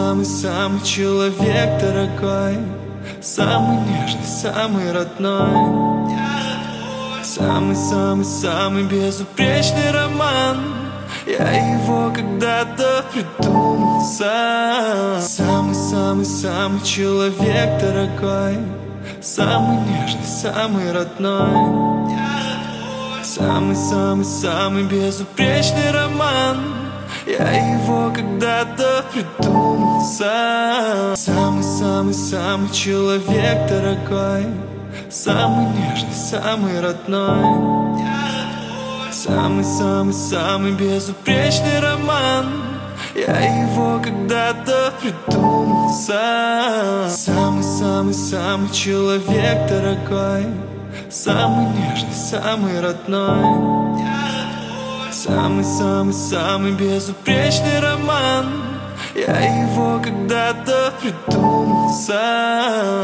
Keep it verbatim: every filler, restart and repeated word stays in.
самый-самый человек дорогой, самый нежный, самый родной, самый-самый-самый безупречный роман. Я его когда-то придумал сам. Самый-самый-самый человек дорогой, самый нежный, самый родной, самый-самый-самый безупречный роман. Я его когда-то придумал сам. Самый-самый-самый человек дорогой, самый нежный, самый родной, самый-самый-самый безупречный роман. Я его когда-то придумал сам. Самый-самый-самый человек дорогой, самый нежный, самый родной, самый-самый-самый безупречный роман. Я его когда-то придумал сам.